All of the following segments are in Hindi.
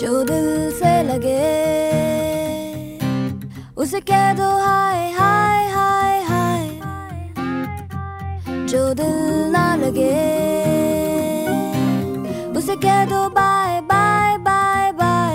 जो दिल से लगे उसे कह दो हाय हाय हाय हाय, जो दिल ना लगे उसे कह दो बाय बाय बाय बाय।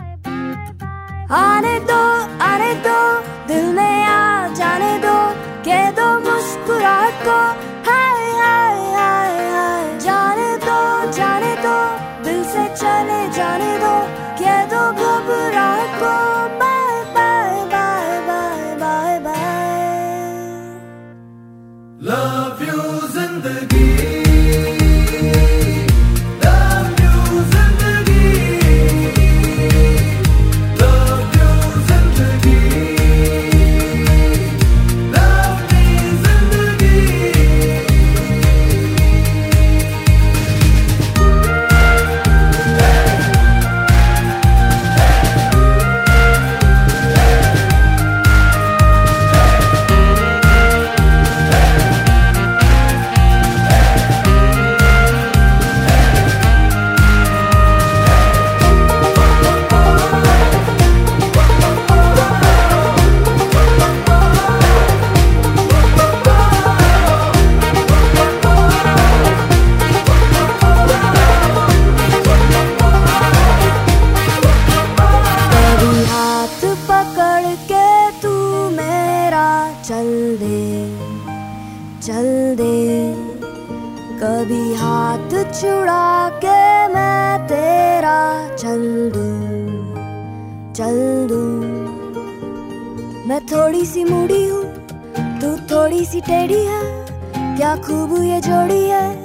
आने दो दिल में आ जाने दो, कह दो मुस्कुराहट को हाय हाय हाय हाय। जाने दो दिल से चले जाने दो, कह दो घबराहट को bye bye bye bye bye bye. Love you जिंदगी, चल दे कभी हाथ छुड़ा के मैं तेरा चल दूं। मैं थोड़ी सी मूडी हूँ, तू थोड़ी सी टेढ़ी है, क्या खूब ये जोड़ी है